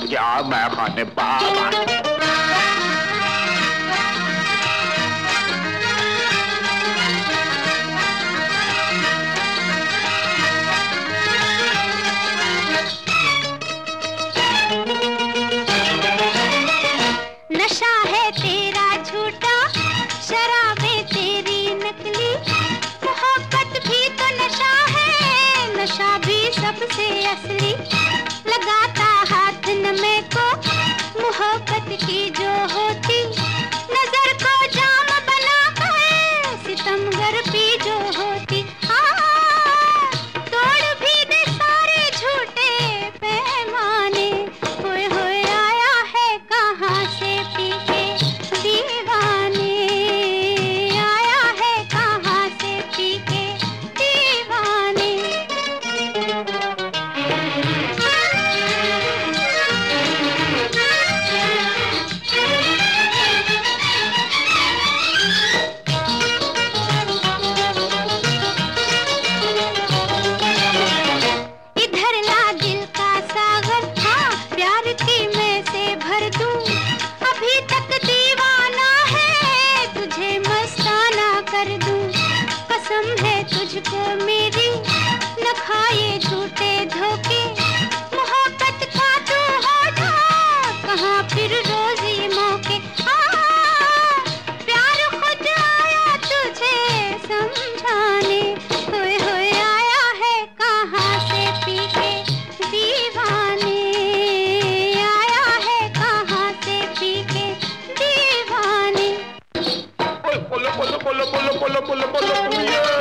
जा मैं खाने बाबा। नशा है तेरा झूठा, शराबें तेरी नकली, मोहब्बत भी तो नशा है, नशा भी सबसे असली। लगाता हाथ नमे को मोहब्बत की जो होती, नजर को जाम बना कर सितमगर भी जो होती। तोड़ भी दे सारे झूठे पैमाने, होए होए आया है कहाँ से पी के दीवाने, आया है कहाँ से पी के दीवाने। इधर ला दिल का सागर, हाँ प्यार की मैं से भर दूं, अभी तक दीवाना है तुझे मस्ताना कर दूं। कसम है तुझको मेरी, न खाए झूठे धोखे, मोहब्बत का तू हो जा, कहाँ फिर रोजी मौके। प्यार खुद आया तुझे समझाने, होए होए आया है कहाँ से पी के दीवाने, आया है कहाँ से पी के दीवाने। बोलो बोलो बोलो बोलो बोलो बोलो बोलो बोलो